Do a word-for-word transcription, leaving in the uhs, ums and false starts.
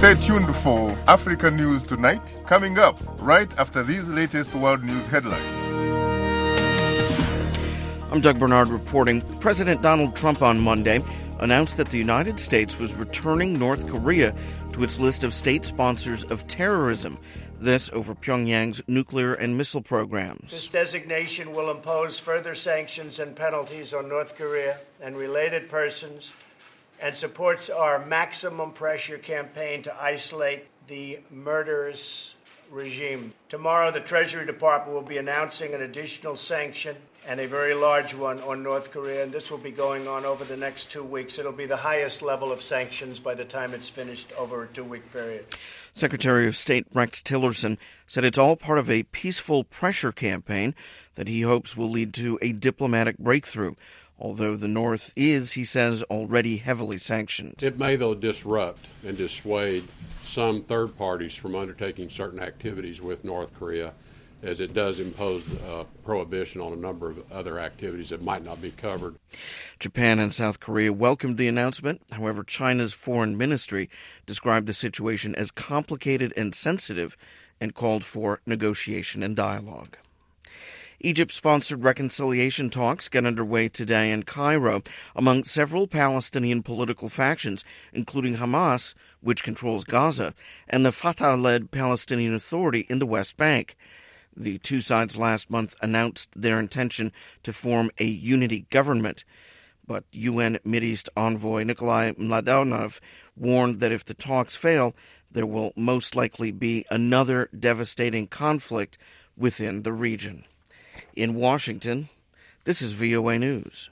Stay tuned for Africa News Tonight, coming up right after these latest world news headlines. I'm Doug Bernard reporting. President Donald Trump on Monday announced that the United States was returning North Korea to its list of state sponsors of terrorism. This over Pyongyang's nuclear and missile programs. This designation will impose further sanctions and penalties on North Korea and related persons and supports our maximum pressure campaign to isolate the murderous regime. Tomorrow, the Treasury Department will be announcing an additional sanction, and a very large one, on North Korea, and this will be going on over the next two weeks. It'll be the highest level of sanctions by the time it's finished over a two-week period. Secretary of State Rex Tillerson said it's all part of a peaceful pressure campaign that he hopes will lead to a diplomatic breakthrough, although the North is, he says, already heavily sanctioned. It may, though, disrupt and dissuade some third parties from undertaking certain activities with North Korea, as it does impose uh, prohibition on a number of other activities that might not be covered. Japan and South Korea welcomed the announcement. However, China's foreign ministry described the situation as complicated and sensitive and called for negotiation and dialogue. Egypt-sponsored reconciliation talks get underway today in Cairo among several Palestinian political factions, including Hamas, which controls Gaza, and the Fatah-led Palestinian Authority in the West Bank. The two sides last month announced their intention to form a unity government, but U N Mideast envoy Nikolai Mladenov warned that if the talks fail, there will most likely be another devastating conflict within the region. In Washington, this is V O A News.